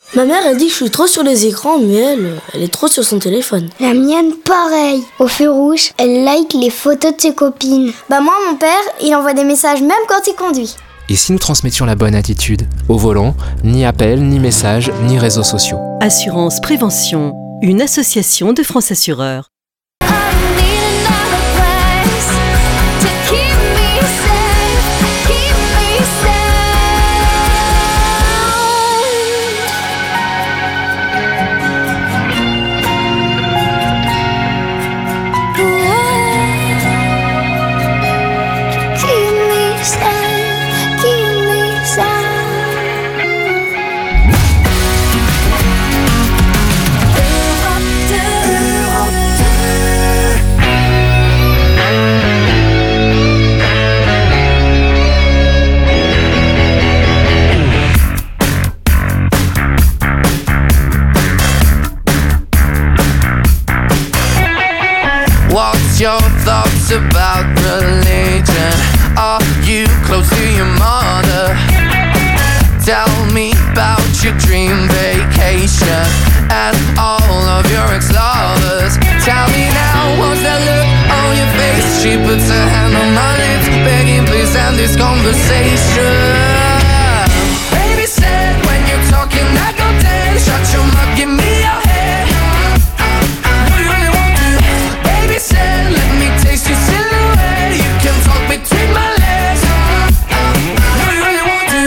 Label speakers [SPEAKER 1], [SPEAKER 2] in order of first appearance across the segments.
[SPEAKER 1] Ma mère, elle dit que je suis trop sur les écrans, mais elle est trop sur son téléphone.
[SPEAKER 2] La mienne, pareil. Au feu rouge, elle like les photos de ses copines. Moi, mon père, il envoie des messages même quand il conduit.
[SPEAKER 3] Et si nous transmettions la bonne attitude ? Au volant, ni appels, ni messages, ni réseaux sociaux.
[SPEAKER 4] Assurance Prévention, une association de France Assureurs.
[SPEAKER 5] Your thoughts about religion? Are you close to your mother? Tell me about your dream vacation and all of your ex-lovers. Tell me now, what's that look on your face? She puts her hand on my lips, begging please end this conversation. Baby said when you're talking I go dead. Shut your mouth, give me your head. Said, let me taste your silhouette. You can talk between my legs. No, you really want to.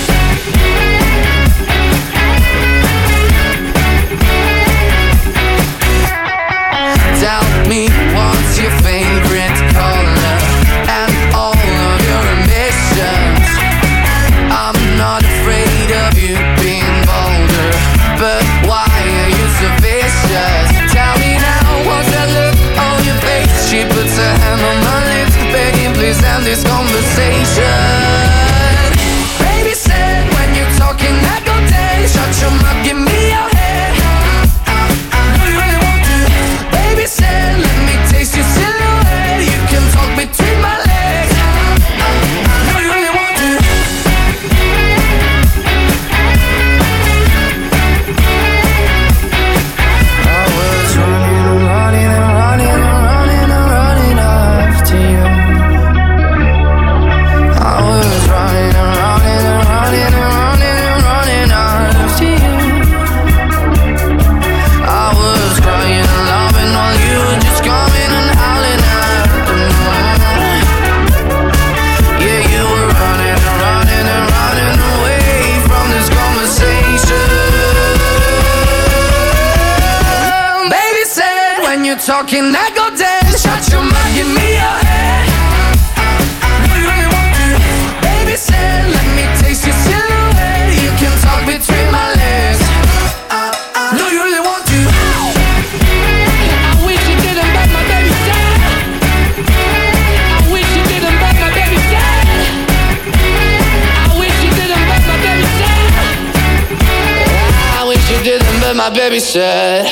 [SPEAKER 5] Tell me what's your favorite color and all of your ambitions. I'm not afraid of you being vulgar, but why are you so vicious? Tell me now, what's that look on your face? She puts her hand on my lips, begging please end this conversation. Baby said when you're talking I go dead. Shut your mouth, give me your head. No, you really want to. Baby said let me taste your silhouette. You can talk between my legs. No, you really want to. I was running and running and running and running and running after you. I was running and running and running and running and running after you. I was crying and loving while you were just coming and howling after me. Yeah, you were running and running and running away from this conversation. Baby said when you're talking I go dead. Shut your mouth, give me your head. No, you really want to. Baby said let me taste your silhouette. You can talk between my legs. No, you really want to. I wish you didn't back my baby dad. I wish you didn't back my baby dad. I wish you didn't back my baby dad. I wish you didn't back my baby said.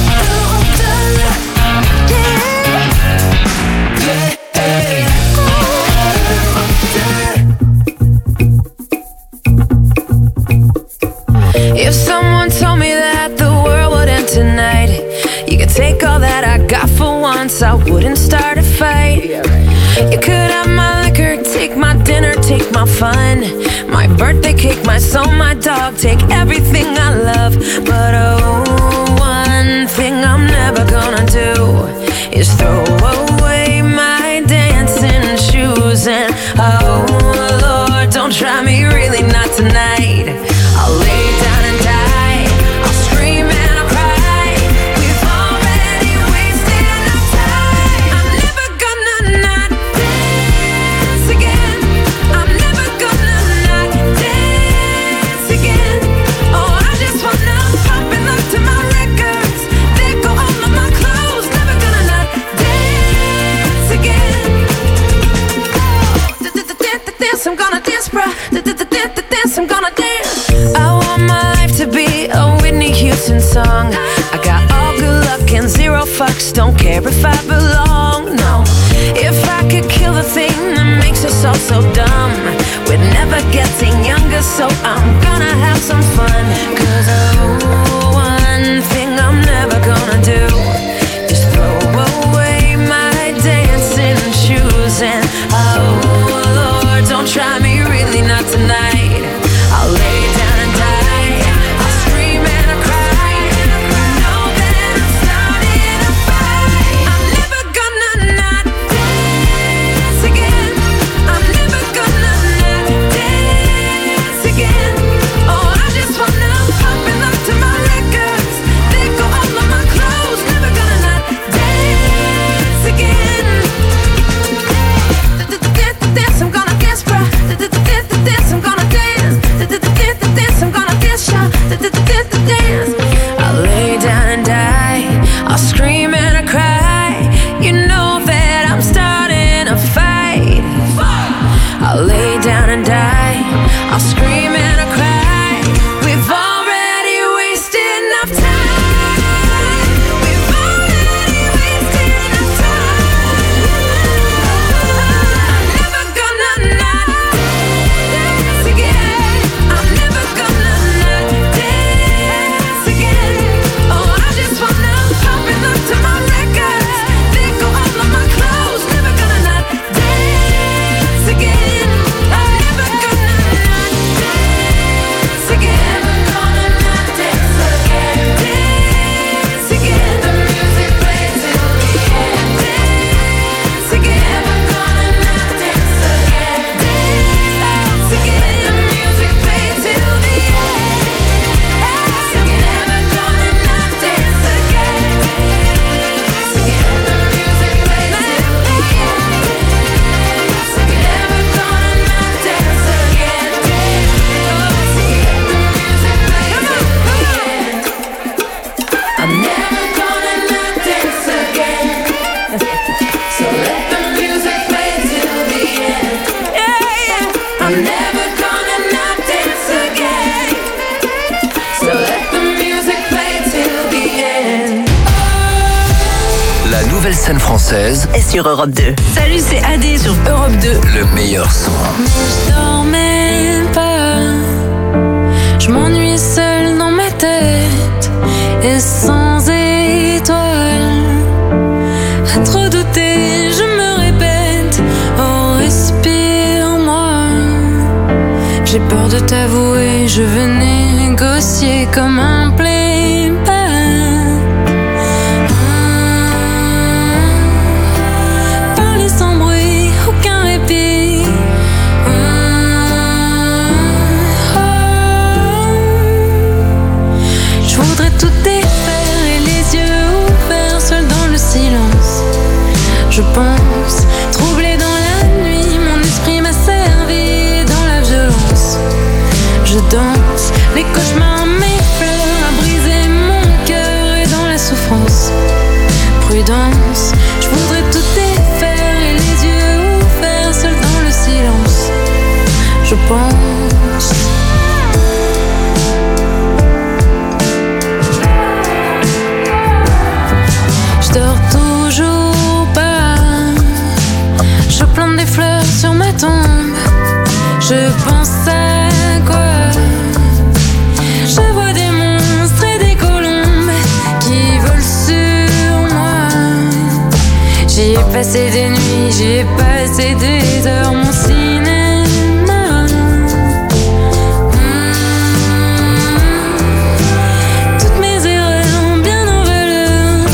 [SPEAKER 6] If someone told me that the world would end tonight, you could take all that I got for once, I wouldn't start a fight. You could have my liquor, take my dinner, take my fun, my birthday cake, my soul, my dog, take everything I love. But oh, one thing I'm never gonna do is throw away my dancing shoes. And oh Lord, don't try me, really not tonight. I'll lay down and die, I'll scream and I'll cry. We've already wasted enough time. I'm never gonna not dance again. I'm never gonna not dance again. Oh, I just wanna pop and look to my records. There go all of my clothes. Never gonna not dance again. Dance, I'm gonna dance, bruh. Dance, I'm gonna dance. I want my life to be a Whitney Houston song. I got all good luck and zero fucks. Don't care if I belong, no. If I could kill the thing that makes us all so dumb, we're never getting younger, so I'm gonna have some fun. 'Cause oh
[SPEAKER 7] nouvelle scène française
[SPEAKER 8] Et sur Europe 2.
[SPEAKER 6] Salut, c'est Adé sur Europe 2.
[SPEAKER 7] Le meilleur son.
[SPEAKER 6] Je dormais pas, je m'ennuyais seule dans ma tête et sans étoiles. À trop douter, je me répète, oh respire-moi. J'ai peur de t'avouer, je veux négocier comme un playback. Parler sans bruit, aucun répit. Je voudrais tout défaire et les yeux ouverts, seul dans le silence. Je pense, troublé dans la nuit, mon esprit m'a servi dans la violence. Je danse, les cauchemars m'effleurent, à briser mon cœur et dans la souffrance. Prudence, je voudrais tout défaire et les yeux ouverts, seul dans le silence. Je pense. Je dors toujours pas, je plante des fleurs sur ma tombe. Je pense à quoi? Je vois des monstres et des colombes qui volent sur moi. J'y ai passé des nuits, j'y ai passé des heures, mon cinéma. Toutes mes erreurs bien en valeur.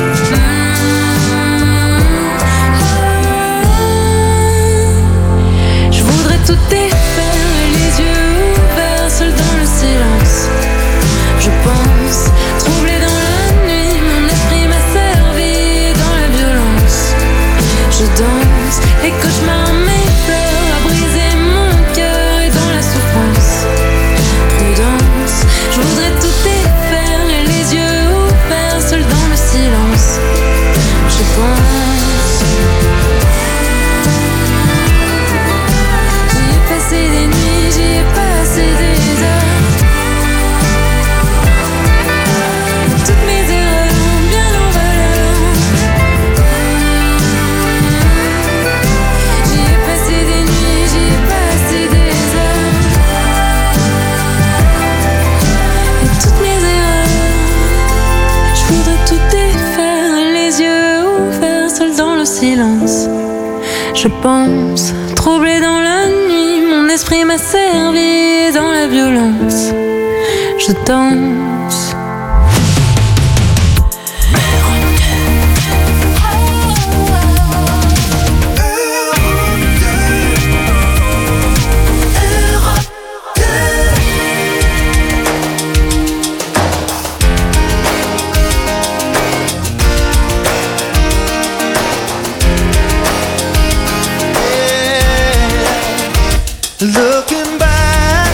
[SPEAKER 6] Je voudrais tout défaire et les yeux ouverts, seul dans le silence. Je pense, troublé dans la nuit, mon esprit m'a servi dans la violence. Je danse, les cauchemars m'effleurent, à briser mon cœur et dans la souffrance. Prudence, je voudrais tout défaire et les yeux ouverts, seul dans le silence. Je pense. J'y ai passé des nuits, j'y ai passé des heures. Toutes mes erreurs bien en valeur. J'y ai passé des nuits, j'y ai passé des heures. Et toutes mes erreurs, je voudrais tout défaire, les yeux ouverts, seul dans le silence. Je pense, troublé dans la nuit, mon esprit m'a servi dans la violence. Je danse.
[SPEAKER 9] Looking back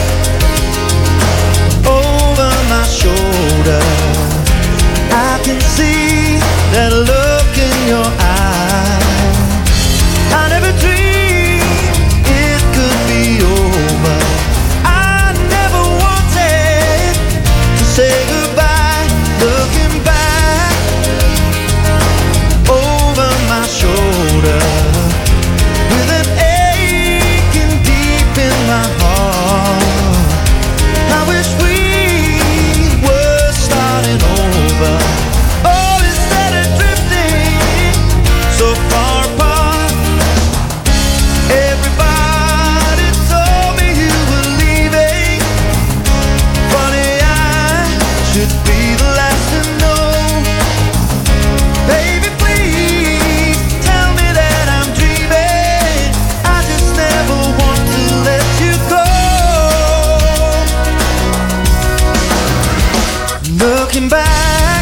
[SPEAKER 9] over my shoulder, I can see that look in your eye. I never dreamed it could be over. I never wanted to say goodbye. Looking back over my shoulder, with an aching deep in my heart, I wish we were starting over. Oh, instead of drifting so far apart. Everybody told me you were leaving. Funny, I should be the last to know. Baby, please tell me that I'm dreaming. I just never want to let you go. Looking back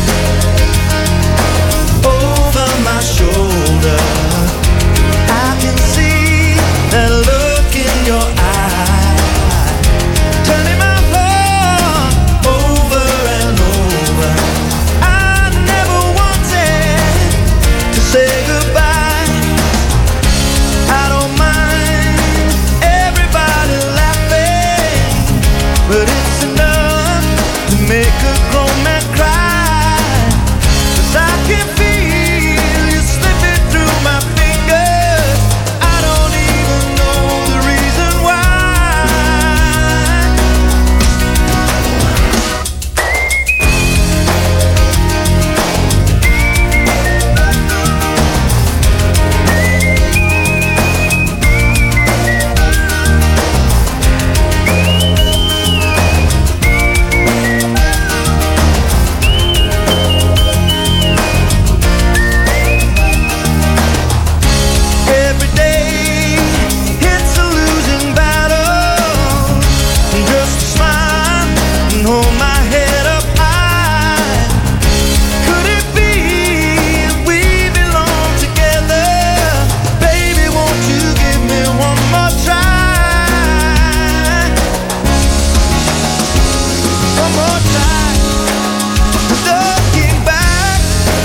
[SPEAKER 9] over my shoulder, I can see that look in your eye, turning my heart over and over. I never wanted to say goodbye. I don't mind everybody laughing, but it's enough to make a grown man cry. 'Cause I can feel you looking back,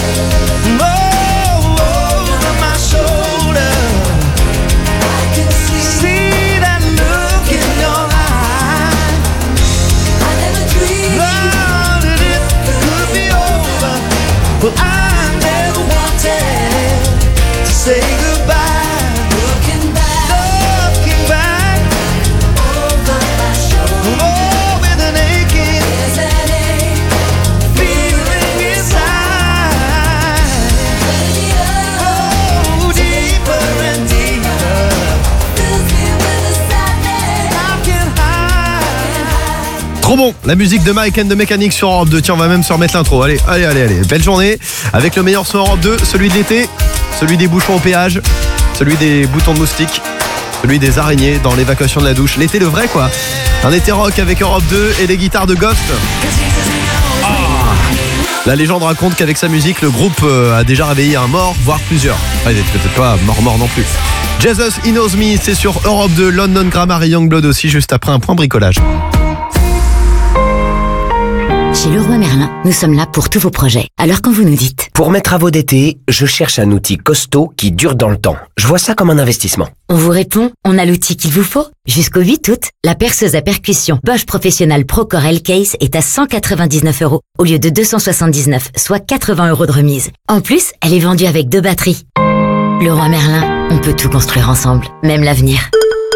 [SPEAKER 9] over my shoulder. I can see that look in your eye. I never dreamed that it could be over. Well, I never wanted to say goodbye. Looking back, over my shoulder. Oh, with an aching, feeling inside. Oh, deeper and deeper. I can hide.
[SPEAKER 8] Trop bon, la musique de Mike and the Mechanics sur Europe 2. Tiens, on va même se remettre l'intro. Allez. Belle journée avec le meilleur son Europe 2, celui de l'été, celui des bouchons au péage, celui des boutons de moustiques, celui des araignées dans l'évacuation de la douche. L'été le vrai quoi. Un été rock avec Europe 2 et les guitares de Ghost. La légende raconte qu'avec sa musique, le groupe a déjà réveillé un mort, voire plusieurs. Enfin, il n'est peut-être pas mort non plus. Jesus He Knows Me, c'est sur Europe 2, London Grammar et Youngblood aussi, juste après un point bricolage.
[SPEAKER 10] Chez Leroy Merlin, nous sommes là pour tous vos projets. Alors quand vous nous dites...
[SPEAKER 11] Pour mes travaux d'été, je cherche un outil costaud qui dure dans le temps. Je vois ça comme un investissement.
[SPEAKER 10] On vous répond, on a l'outil qu'il vous faut. Jusqu'au 8 août, la perceuse à percussion Bosch Professional Procore L-Case est à 199 € au lieu de 279, soit 80 € de remise. En plus, elle est vendue avec 2 batteries. Leroy Merlin, on peut tout construire ensemble, même l'avenir.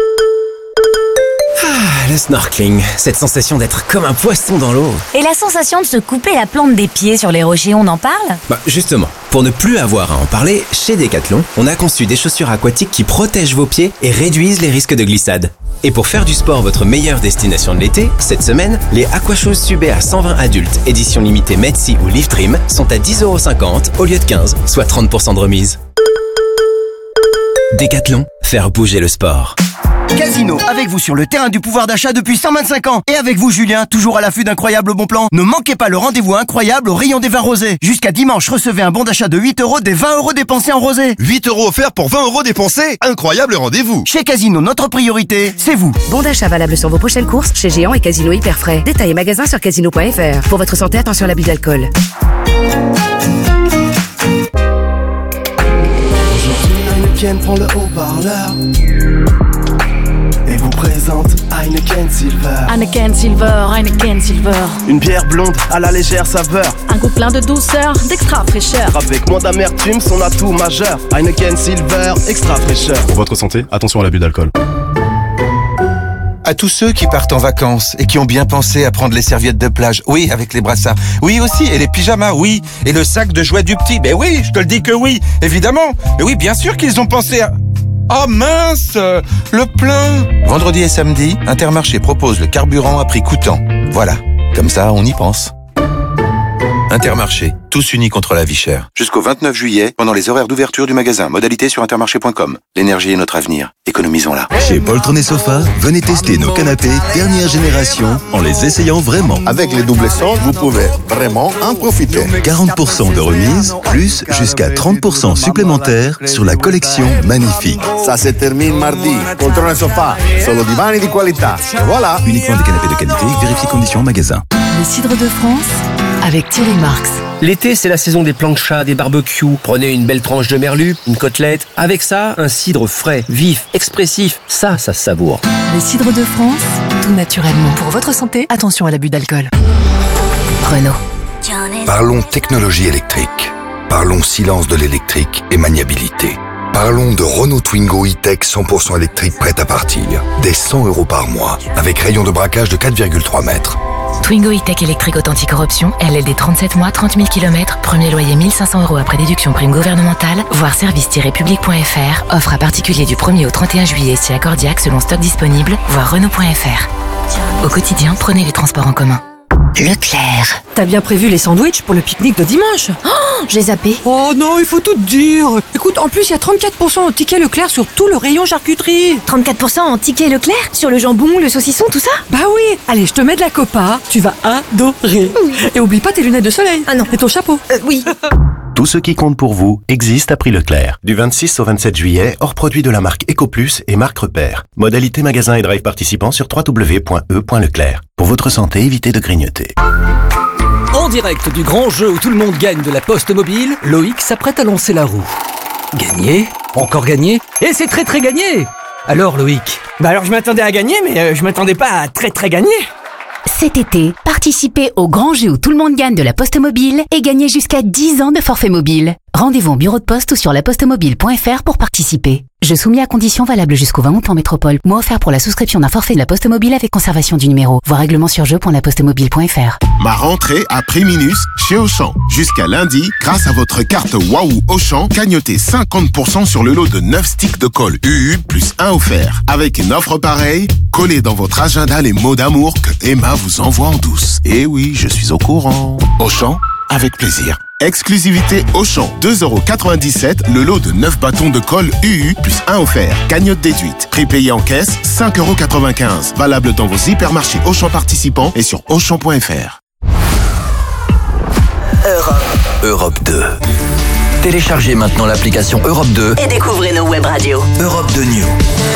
[SPEAKER 11] Le snorkeling, cette sensation d'être comme un poisson dans l'eau.
[SPEAKER 12] Et la sensation de se couper la plante des pieds sur les rochers, on en parle ?
[SPEAKER 11] Justement, pour ne plus avoir à en parler, chez Decathlon, on a conçu des chaussures aquatiques qui protègent vos pieds et réduisent les risques de glissade. Et pour faire du sport votre meilleure destination de l'été, cette semaine, les Aquashoes Subea 120 adultes, édition limitée Medsi ou Live Trim, sont à 10,50 € au lieu de 15, soit 30% de remise. Decathlon, faire bouger le sport.
[SPEAKER 13] Casino, avec vous sur le terrain du pouvoir d'achat depuis 125 ans. Et avec vous Julien, toujours à l'affût d'incroyables bons plans. Ne manquez pas le rendez-vous incroyable au rayon des vins rosés. Jusqu'à dimanche, recevez un bon d'achat de 8 € des 20 € dépensés en rosé.
[SPEAKER 14] 8 € offerts pour 20 € dépensés. Incroyable rendez-vous.
[SPEAKER 13] Chez Casino, notre priorité, c'est vous.
[SPEAKER 15] Bon d'achat valable sur vos prochaines courses chez Géant et Casino Hyper Frais. Détails et magasins sur casino.fr. Pour votre santé, attention à l'abus d'alcool.
[SPEAKER 9] Heineken prend le haut-parleur et vous présente Heineken Silver.
[SPEAKER 16] Heineken Silver, Heineken Silver.
[SPEAKER 9] Une bière blonde à la légère saveur.
[SPEAKER 16] Un goût plein de douceur, d'extra fraîcheur.
[SPEAKER 9] Avec moins d'amertume, son atout majeur. Heineken Silver, extra fraîcheur.
[SPEAKER 17] Pour votre santé, attention à l'abus d'alcool.
[SPEAKER 18] À tous ceux qui partent en vacances et qui ont bien pensé à prendre les serviettes de plage, oui, avec les brassards, oui aussi, et les pyjamas, oui, et le sac de jouets du petit, ben oui, je te le dis que oui, évidemment, et oui, bien sûr qu'ils ont pensé à... Oh mince, le plein. Vendredi et samedi, Intermarché propose le carburant à prix coûtant. Voilà, comme ça, on y pense. Intermarché, tous unis contre la vie chère. Jusqu'au 29 juillet, pendant les horaires d'ouverture du magasin. Modalité sur intermarché.com. L'énergie est notre avenir. Économisons-la.
[SPEAKER 19] Chez Poltron et Sofa, venez tester nos canapés dernière génération en les essayant vraiment.
[SPEAKER 20] Avec les doubles sols, vous pouvez vraiment en profiter.
[SPEAKER 19] 40% de remise, plus jusqu'à 30% supplémentaires sur la collection Magnifique.
[SPEAKER 20] Ça se termine mardi. Poltron et Sofa, solo divani di qualità. Et voilà.
[SPEAKER 19] Uniquement des canapés de qualité, vérifiez conditions en magasin.
[SPEAKER 4] Le cidre de France avec Thierry Marx.
[SPEAKER 11] L'été, c'est la saison des planchas, des barbecues. Prenez une belle tranche de merlu, une côtelette. Avec ça, un cidre frais, vif, expressif. Ça se savoure.
[SPEAKER 4] Les cidres de France, tout naturellement. Pour votre santé, attention à l'abus d'alcool. Renault.
[SPEAKER 21] Parlons technologie électrique. Parlons silence de l'électrique et maniabilité. Parlons de Renault Twingo E-Tech 100% électrique prête à partir. Dès 100 € par mois, avec rayon de braquage de 4,3 mètres.
[SPEAKER 22] Twingo E-Tech électrique anti-corruption, LLD 37 mois, 30 000 km, premier loyer 1 500 € après déduction prime gouvernementale, voir service-public.fr, offre à particulier du 1er au 31 juillet si accordiaque selon stock disponible, voir Renault.fr. Au quotidien, prenez les transports en commun. Leclerc.
[SPEAKER 4] T'as bien prévu les sandwichs pour le pique-nique de dimanche?
[SPEAKER 12] Oh, j'ai zappé.
[SPEAKER 4] Oh non, il faut tout te dire. Écoute, en plus, il y a 34% en ticket Leclerc sur tout le rayon charcuterie.
[SPEAKER 12] 34% en ticket Leclerc? Sur le jambon, le saucisson, tout ça?
[SPEAKER 4] Bah oui. Allez, je te mets de la copa. Tu vas adorer. Oui. Et oublie pas tes lunettes de soleil.
[SPEAKER 12] Ah non.
[SPEAKER 4] Et ton chapeau.
[SPEAKER 12] Oui.
[SPEAKER 23] Tout ce qui compte pour vous existe à prix Leclerc. Du 26 au 27 juillet, hors produits de la marque EcoPlus et marque Repère. Modalité magasin et drive participants sur www.e.leclerc. Pour votre santé, évitez de grignoter.
[SPEAKER 1] En direct du grand jeu où tout le monde gagne de la Poste Mobile, Loïc s'apprête à lancer la roue. Gagner, encore gagner, et c'est très gagné. Alors Loïc?
[SPEAKER 2] Alors je m'attendais à gagner, mais je m'attendais pas à très gagner.
[SPEAKER 10] Cet été, participez au grand jeu où tout le monde gagne de la Poste Mobile et gagnez jusqu'à 10 ans de forfait mobile. Rendez-vous en bureau de poste ou sur lapostemobile.fr pour participer. Jeu soumis à conditions valables jusqu'au 20 août en métropole. Mois offert pour la souscription d'un forfait de la Poste Mobile avec conservation du numéro. Voir règlement sur jeu.lapostemobile.fr.
[SPEAKER 3] Ma rentrée à prix minus chez Auchan. Jusqu'à lundi, grâce à votre carte Waouh Auchan, gagnotez 50% sur le lot de 9 sticks de colle UU plus 1 offert. Avec une offre pareille, collez dans votre agenda les mots d'amour que Emma vous envoie en douce. Et oui, je suis au courant. Auchan, avec plaisir. Exclusivité Auchan, 2,97€ le lot de 9 bâtons de colle UU plus 1 offert. Cagnotte déduite. Prix payé en caisse, 5,95€. Valable dans vos hypermarchés Auchan participants et sur Auchan.fr.
[SPEAKER 7] Europe 2. Téléchargez maintenant l'application Europe 2
[SPEAKER 24] et découvrez nos web radios.
[SPEAKER 7] Europe 2 News.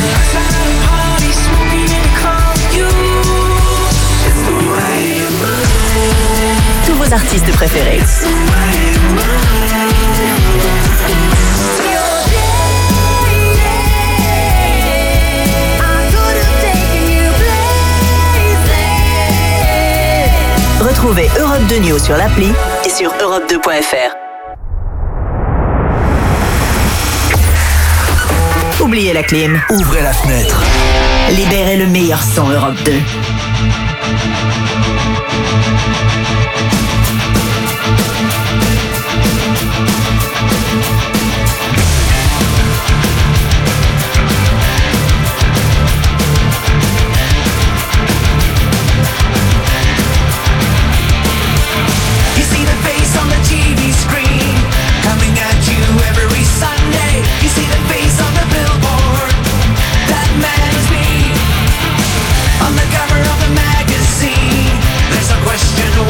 [SPEAKER 24] Tous vos artistes préférés. Retrouvez Europe 2 News sur l'appli et sur europe2.fr. Oubliez la clim.
[SPEAKER 7] Ouvrez la fenêtre.
[SPEAKER 24] Libérez le meilleur son Europe 2.
[SPEAKER 5] On the cover of the magazine, there's no question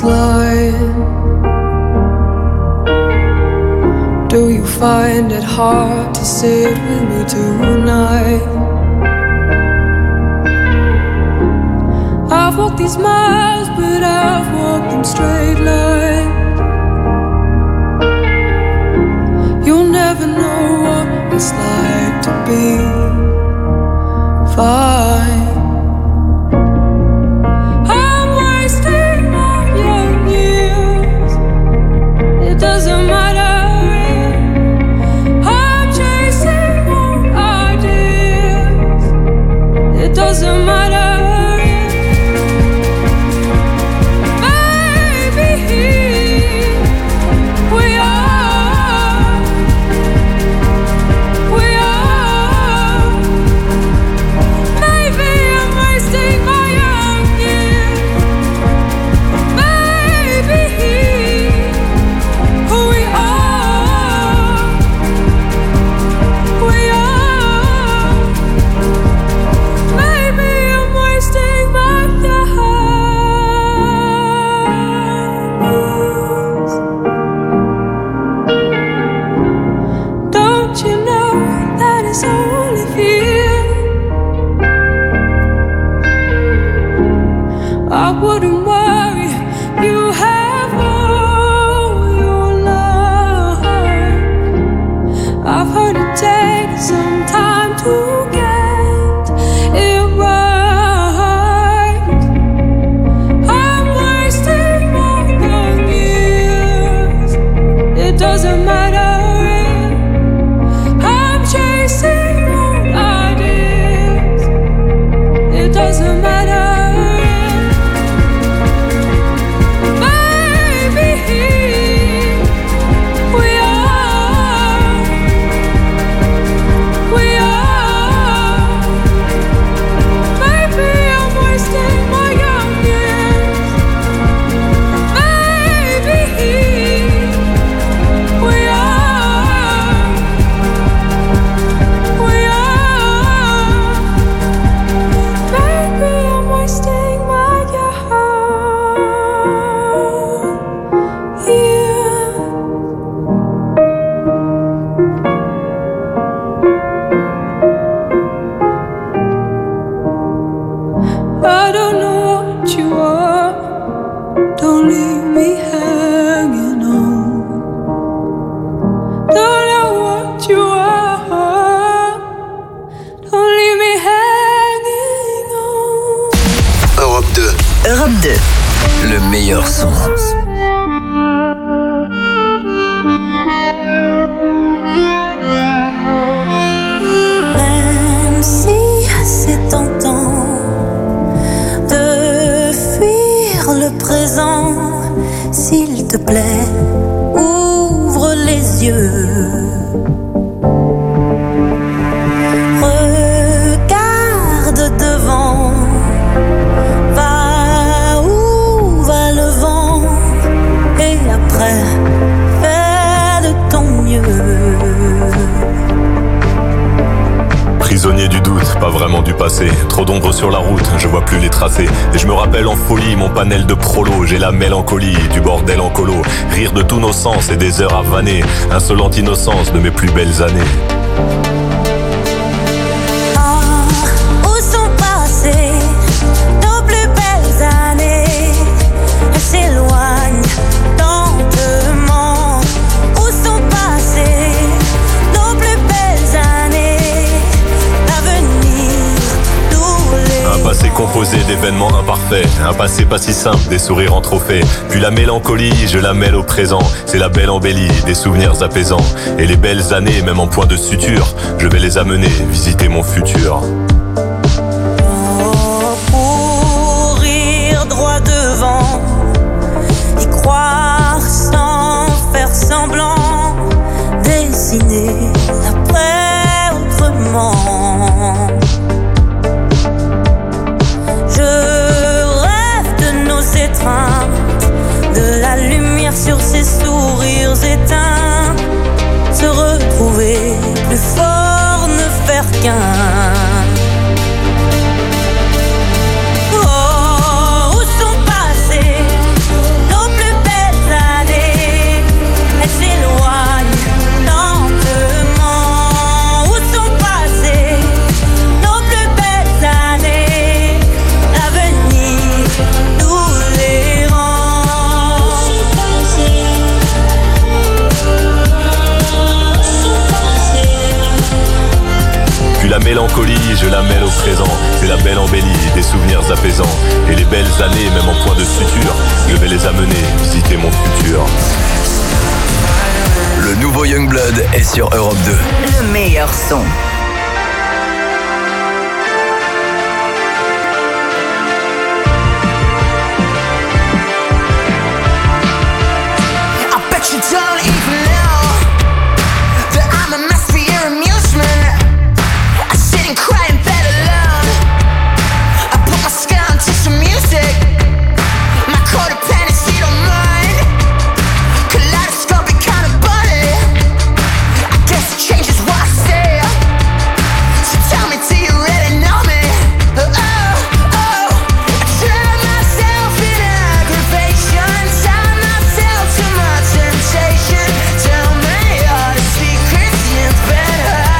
[SPEAKER 6] this line? Do you find it hard to sit with me tonight? I've walked these miles, but I've walked them straight line. You'll never know what it's like to be fine. I'm wasting my young years. It doesn't matter. I'm chasing more ideas. It doesn't matter.
[SPEAKER 7] Le meilleur son.
[SPEAKER 8] Même si c'est tentant de fuir le présent, s'il te plaît, ouvre les yeux. Regarde devant. Fais de ton mieux.
[SPEAKER 13] Prisonnier du doute, pas vraiment du passé. Trop d'ombre sur la route, je vois plus les tracés. Et je me rappelle en folie mon panel de prolo. J'ai la mélancolie du bordel en colo. Rire de tous nos sens et des heures à vanner. Insolente innocence de mes plus belles années.
[SPEAKER 8] Où sont passées nos plus belles années? Elles s'éloignent.
[SPEAKER 13] Un passé composé d'événements imparfaits, un passé pas si simple, des sourires en trophée. Puis la mélancolie, je la mêle au présent. C'est la belle embellie, des souvenirs apaisants. Et les belles années, même en point de suture, je vais les amener visiter mon futur.
[SPEAKER 8] Courir droit devant, y croire sans faire semblant, dessiner l'après autrement. De la lumière sur ses sourires éteints, se retrouver plus fort, ne faire qu'un. Oh, où sont passées nos
[SPEAKER 13] mélancolie, je la mêle au présent. C'est la belle embellie, des souvenirs apaisants. Et les belles années, même en point de suture, je vais les amener visiter mon futur.
[SPEAKER 7] Le nouveau Youngblood est sur Europe 2.
[SPEAKER 24] Le meilleur son.
[SPEAKER 5] You don't even know that I'm a mess for your amusement. I sit and cry in bed alone. I put my skin to some music. My codependency don't mind. Kaleidoscopic kind of body. I guess it changes what I say. So tell me, do you really know me? Oh, oh, I turn myself in aggravation. Tie myself to my temptation. Tell me all the secrets you've been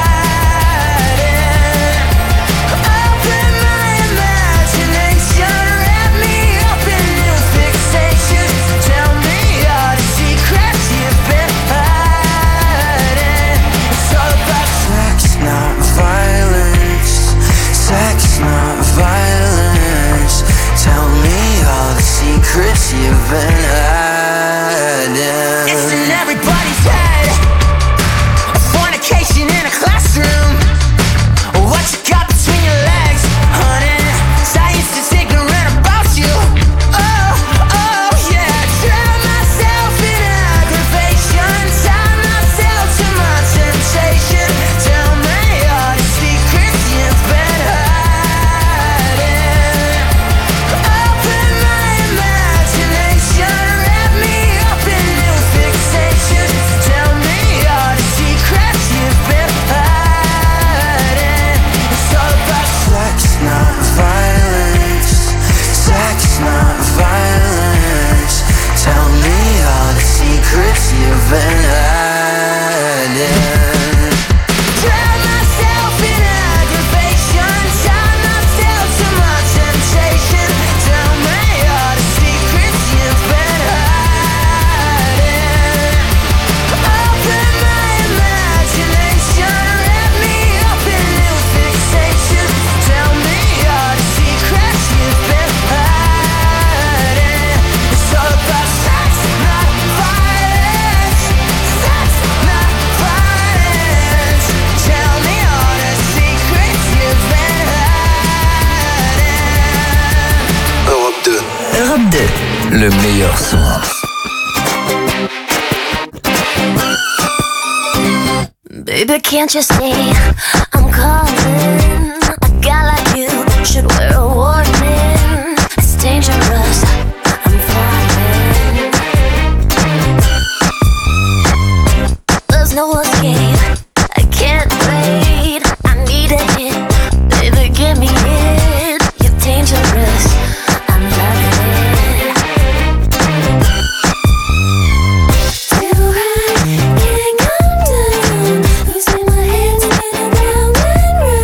[SPEAKER 5] hiding. Open my imagination. Wrap me up in new fixations. Tell me all the secrets you've been hiding. It's all about sex, not violence. Sex, not violence. Tell me all the secrets you've been hiding. It's in everybody's head. A fornication in a classroom. What you got between your legs, honey? Science is ignorant about you. Oh, oh, yeah. Drown myself in aggravation. Tie myself to my temptation. Tell me all the secrets you've been hiding. Open my imagination. Wrap me up in new fixations. Tell me all the secrets you've been hiding. It's all about sex, not violence. Sex, not violence. Tell me all the secrets you've been hiding. Drown myself in aggravation. Tie myself to my temptation. Tell me all the secrets you've been hiding. Open my imagination. Wrap me up in new fixations. Tell me all the secrets you've been hiding. It's all about sex, not violence. Sex, not violence. Tell me all the secrets you've been hiding.
[SPEAKER 7] Europe 2.
[SPEAKER 24] Europe 2.
[SPEAKER 7] Le meilleur son.
[SPEAKER 8] Baby, can't you see I'm calling? A guy like you should wear a warning. It's dangerous, I'm falling. There's no escape, I can't wait. I need a hit, baby, give me it. You're dangerous, I'm loving it. Till I can't come down. Losing my head, spinning round and round.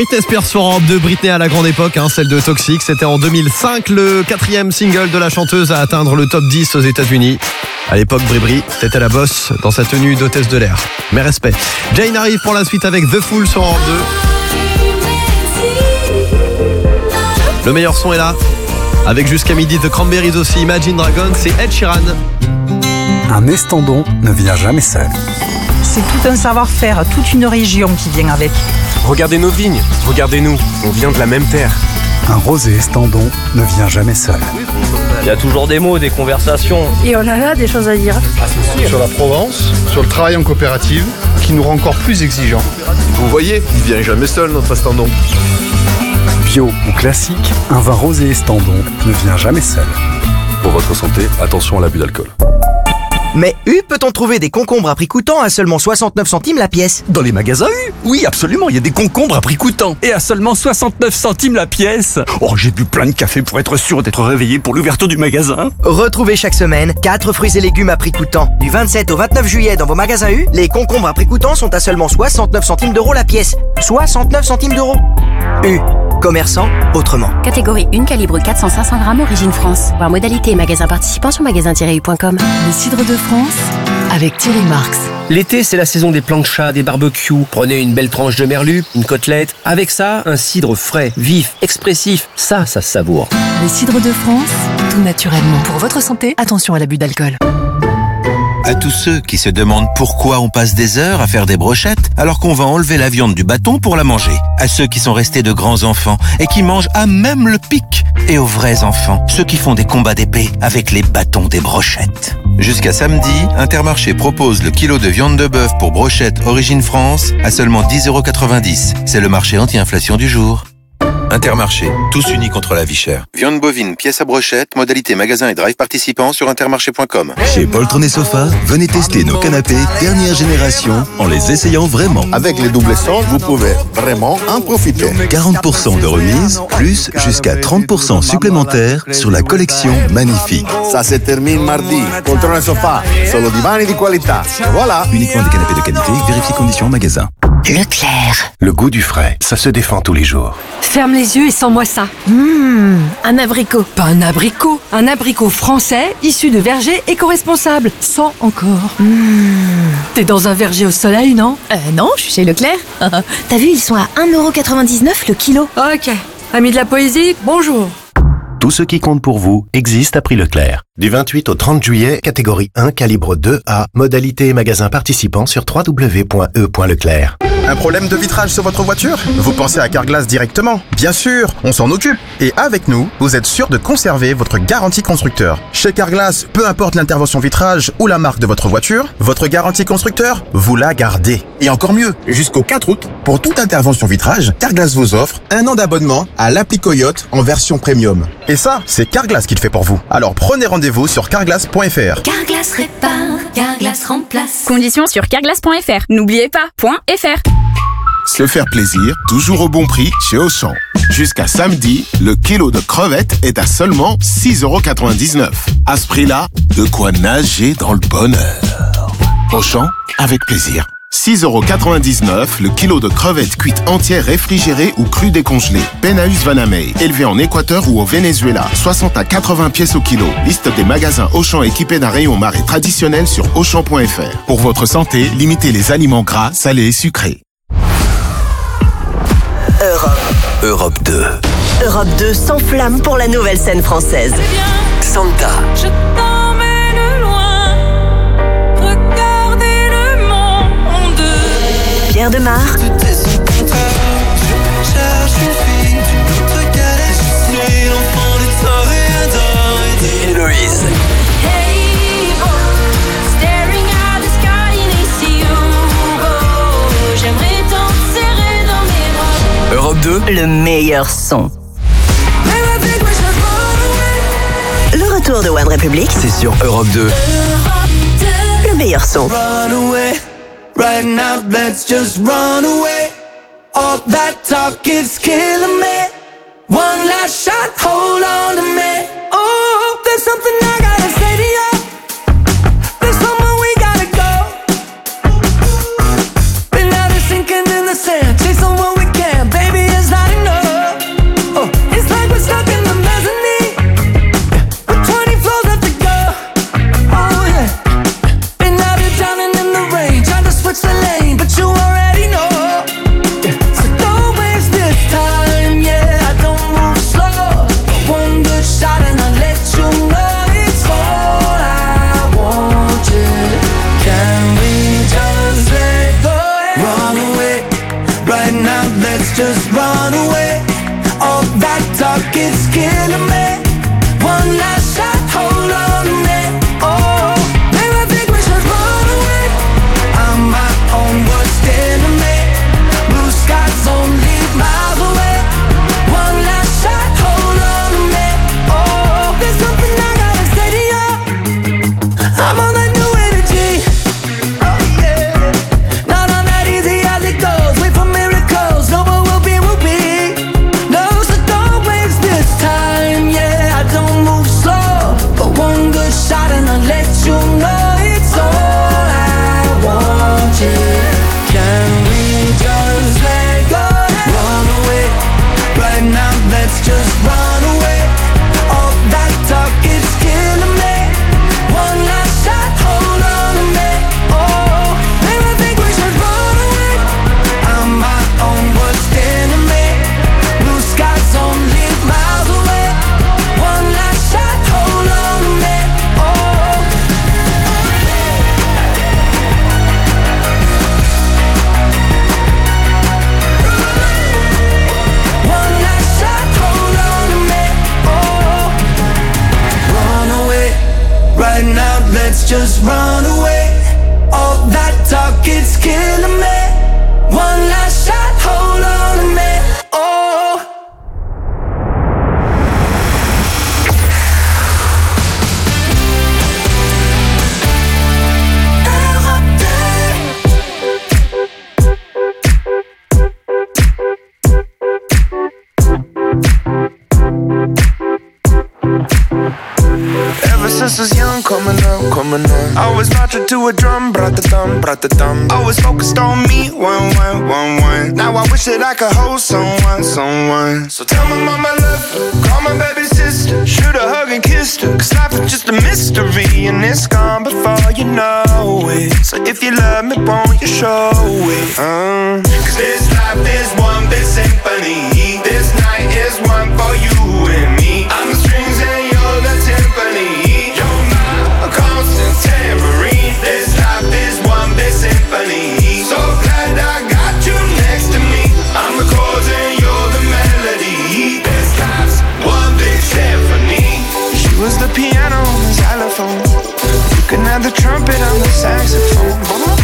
[SPEAKER 9] Britney Spears sur Europe 2, Britney à la grande époque, celle de Toxic. C'était en 2005, le 4e single de la chanteuse à atteindre le top 10 aux États-Unis. À l'époque, Bribri était la boss dans sa tenue d'hôtesse de l'air. Mais respect. Jane arrive pour la suite avec The Fool sur Europe 2. Le meilleur son est là. Avec jusqu'à midi The Cranberries aussi, Imagine Dragons, c'est Ed Sheeran.
[SPEAKER 14] Un estandon ne vient jamais seul.
[SPEAKER 15] C'est tout un savoir-faire, toute une région qui vient avec.
[SPEAKER 16] Regardez nos vignes, regardez-nous, on vient de la même terre.
[SPEAKER 14] Un rosé estandon ne vient jamais seul.
[SPEAKER 25] Il y a toujours des mots, des conversations.
[SPEAKER 15] Et on a là des choses à dire.
[SPEAKER 17] Sur la Provence, sur le travail en coopérative, qui nous rend encore plus exigeants.
[SPEAKER 26] Vous voyez, il vient jamais seul notre estandon.
[SPEAKER 14] Bio ou classique, un vin rosé estandon ne vient jamais seul.
[SPEAKER 23] Pour votre santé, attention à l'abus d'alcool.
[SPEAKER 2] Mais peut-on trouver des concombres à prix coûtant à seulement 69 centimes la pièce?
[SPEAKER 1] Dans les magasins oui, absolument, il y a des concombres à prix coûtant. Et à seulement 69 centimes la pièce. Oh, j'ai bu plein de café pour être sûr d'être réveillé pour l'ouverture du magasin.
[SPEAKER 2] Retrouvez chaque semaine 4 fruits et légumes à prix coûtant. Du 27 au 29 juillet dans vos magasins U, les concombres à prix coûtant sont à seulement 69 centimes d'euros la pièce. 69 centimes d'euros. U. Commerçant autrement.
[SPEAKER 27] Catégorie 1, calibre 400-500 grammes, origine France. Voir modalité et magasin participant sur magasin-u.com.
[SPEAKER 22] Les cidres de France avec Thierry Marx.
[SPEAKER 28] L'été, c'est la saison des planchas, des barbecues. Prenez une belle tranche de merlu, une côtelette. Avec ça, un cidre frais, vif, expressif. Ça se savoure.
[SPEAKER 22] Les cidres de France, tout naturellement. Pour votre santé, attention à l'abus d'alcool.
[SPEAKER 18] À tous ceux qui se demandent pourquoi on passe des heures à faire des brochettes alors qu'on va enlever la viande du bâton pour la manger. À ceux qui sont restés de grands enfants et qui mangent à même le pic. Et aux vrais enfants, ceux qui font des combats d'épée avec les bâtons des brochettes. Jusqu'à samedi, Intermarché propose le kilo de viande de bœuf pour brochette Origine France à seulement 10,90 €. C'est le marché anti-inflation du jour. Intermarché, tous unis contre la vie chère. Viande bovine, pièce à brochette, modalité magasin et drive participants sur intermarché.com.
[SPEAKER 19] Chez Poltron et Sofa, venez tester nos canapés dernière génération en les essayant vraiment.
[SPEAKER 20] Avec les doubles soldes, vous pouvez vraiment en profiter.
[SPEAKER 19] 40% de remise, plus jusqu'à 30% supplémentaires sur la collection Magnifique.
[SPEAKER 20] Ça se termine mardi. Poltron et Sofa, solo divani di qualità. Voilà.
[SPEAKER 19] Uniquement des canapés de qualité, vérifiez conditions en magasin.
[SPEAKER 22] Leclerc.
[SPEAKER 23] Le goût du frais, ça se défend tous les jours.
[SPEAKER 4] Ferme les yeux et sens-moi ça.
[SPEAKER 12] Un abricot.
[SPEAKER 4] Pas un abricot français issu de vergers éco-responsables. Sans encore. T'es dans un verger au soleil, non?
[SPEAKER 12] Non, je suis chez Leclerc. T'as vu, ils sont à 1,99 € le kilo.
[SPEAKER 4] Ok. Amis de la poésie, bonjour.
[SPEAKER 23] Tout ce qui compte pour vous existe à prix Leclerc. Du 28 au 30 juillet, catégorie 1, calibre 2A, modalité et magasin participant sur www.e.leclerc.
[SPEAKER 29] Un problème de vitrage sur votre voiture? Vous pensez à Carglass directement? Bien sûr, on s'en occupe. Et avec nous, vous êtes sûr de conserver votre garantie constructeur. Chez Carglass, peu importe l'intervention vitrage ou la marque de votre voiture, votre garantie constructeur, vous la gardez. Et encore mieux, jusqu'au 4 août, pour toute intervention vitrage, Carglass vous offre 1 an d'abonnement à l'appli Coyote en version premium. Et ça, c'est Carglass qui le fait pour vous. Alors prenez rendez-vous sur carglass.fr.
[SPEAKER 8] Carglass répare, Carglass remplace.
[SPEAKER 30] Conditions sur carglass.fr. N'oubliez pas, .fr.
[SPEAKER 3] Se faire plaisir, toujours au bon prix chez Auchan. Jusqu'à samedi, le kilo de crevettes est à seulement 6,99 €. À ce prix-là, de quoi nager dans le bonheur. Auchan, avec plaisir. 6,99 € le kilo de crevettes cuites entières réfrigérées ou crues décongelées. Penaeus Vanamei, élevé en Équateur ou au Venezuela. 60 à 80 pièces au kilo. Liste des magasins Auchan équipés d'un rayon marée traditionnel sur Auchan.fr. Pour votre santé, limitez les aliments gras, salés et sucrés.
[SPEAKER 24] Europe 2. Europe 2 s'enflamme pour la nouvelle scène française. Santa.
[SPEAKER 8] Je t'emmène loin, regardez le monde.
[SPEAKER 24] Pierre Demar.
[SPEAKER 7] Héloïse. Europe 2,
[SPEAKER 24] le meilleur son. Le retour de One Republic,
[SPEAKER 7] c'est sur Europe 2.
[SPEAKER 24] Le meilleur son.
[SPEAKER 5] Run away, right now let's just run away. All that talk is killing me. One last shot, hold on to me. Oh, there's something I gotta say to you. There's somewhere we gotta go. Been out here sinking in the sand, chase on what we can, baby. right now, let's just run away. All that talk, it's killing me. One last shot, hold on to me. Oh.
[SPEAKER 6] Ever since I was young, coming up. Always marching to a drum, brat-a-dum. Always focused on me, one. Now I wish that I could hold someone. So tell my mama I love her, call my baby sister, shoot a hug and kiss her. Cause life is just a mystery, and it's gone before you know it. So if you love me, won't you show it?
[SPEAKER 5] Cause this life is one big symphony. This night is one for you and me. I'm the strings and you're the timpani. You're my constant tambourine. This life is one big symphony. So glad I got you next to me. I'm the chords and you're the melody. This life's one big symphony.
[SPEAKER 6] She was the piano on the xylophone. You can have the trumpet on the saxophone.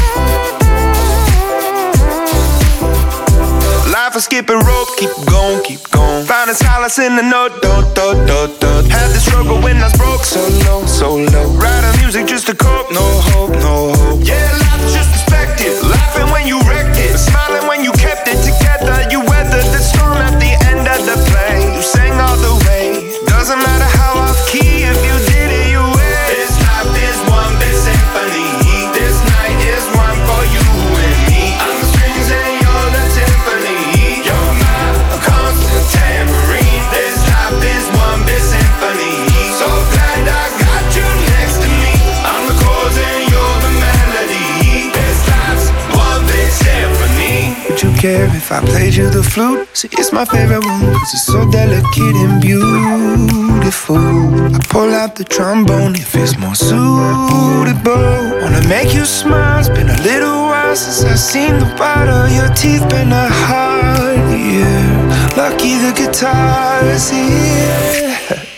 [SPEAKER 6] Life is skipping rope, keep going. Finding solace in the note, Had the struggle when I was broke, so low. Writing music just to cope, no hope. Yeah, life's just perspective. Laughing when you wrecked it, but smiling when you kept it together. You weathered the storm at the end of the play. You sang all the way. Doesn't matter how off key, if you did it, you win.
[SPEAKER 5] This life is one big symphony. This night is one for you and me. I'm the strings and you're the timpani. You're my constant tambourine. This life is one big symphony. So glad I got you next to me. I'm the chords and you're the melody. This life's one big symphony.
[SPEAKER 6] Would you care if I played you the flute? See, it's my favorite one, cause it's so delicate and beautiful. I pull out the trombone if it's more suitable. Wanna make you smile, it's been a little while since I've seen the white of your teeth. Been a hard year, lucky the guitar is here.